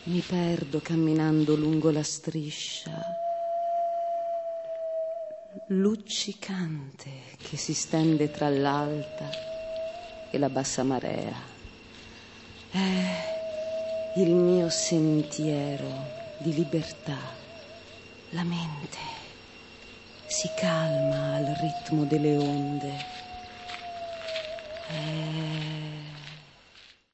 Mi perdo camminando lungo la striscia luccicante che si stende tra l'alta e la bassa marea. È il mio sentiero di libertà. La mente si calma al ritmo delle onde. È